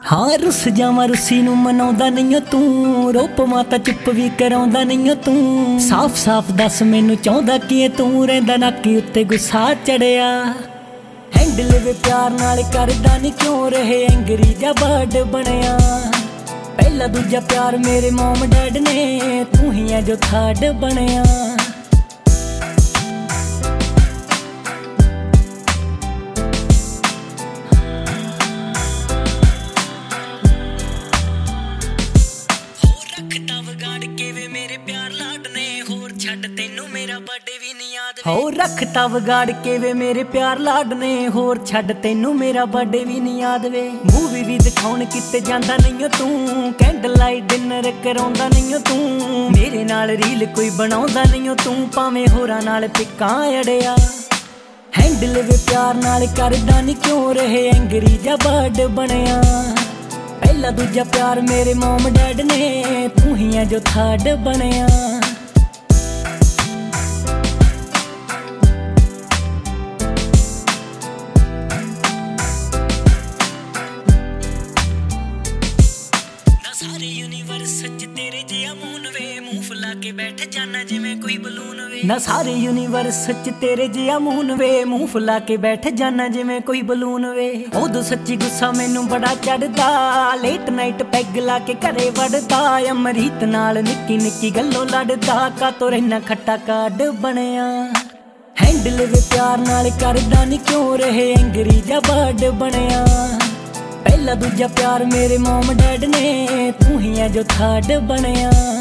हाँ रुस जावां रुस्सी नूं मनाउंदा नहीं तू, रूप माता चुप भी कराउंदा नहीं तू। साफ साफ दस मैनू चाहुंदा की तू, रहिंदा नाकी उत्ते गुस्सा चढ़िया। हैंडल वे प्यार नाल करदा नहीं क्यों रहे एंगरी जा बर्ड बनिया। पहला दूजा प्यार मेरे मॉम डैड ने, तू ही है जो थर्ड बनिया। हो रखता विगाड़ के वे मेरे प्यार लाड ने, होर छड्ड तेनू मेरा बर्थडे भी नहीं याद वे। मूवी भी दिखाउण किते जांदा नहीं तू, कैंडल लाइट डिनर कराउंदा नहीं तू। मेरे नाल रील कोई बनाउंदा नहीं तू, भावें होरां नाल पिक्कां अड़िया। हैंडल वे प्यार नाल करदा नहीं क्यों रहे एंगरी जा बर्ड बनिया। पहला दूजा प्यार मेरे मॉम डैड ने, तू ही है जो थर्ड बनिया। सारे यूनिवर्स च तेरे जिहा मून वे, मुंह फुला के बैठ जाना जिवें कोई बलून वे। ना सारे यूनिवर्स च तेरे जिहा मून वे, मुंह फुला के बैठ जाना जिवें कोई बलून वे। उदों सच्ची गुस्सा मैनू बड़ा चढ़दा, लेट नाइट पैग ला के घरे वड़दा। अमरीत नाल निक्की निक्की गल्लों लड़दा, कातों रहना खट्टा कार्ड बनिया। हैंडल वे प्यार नाल करदा नहीं क्यों रहे एंगरी जा बर्ड बनिया। पहला दूजा प्यार मेरे मॉम डैड ने, तू ही है जो थर्ड बनिया।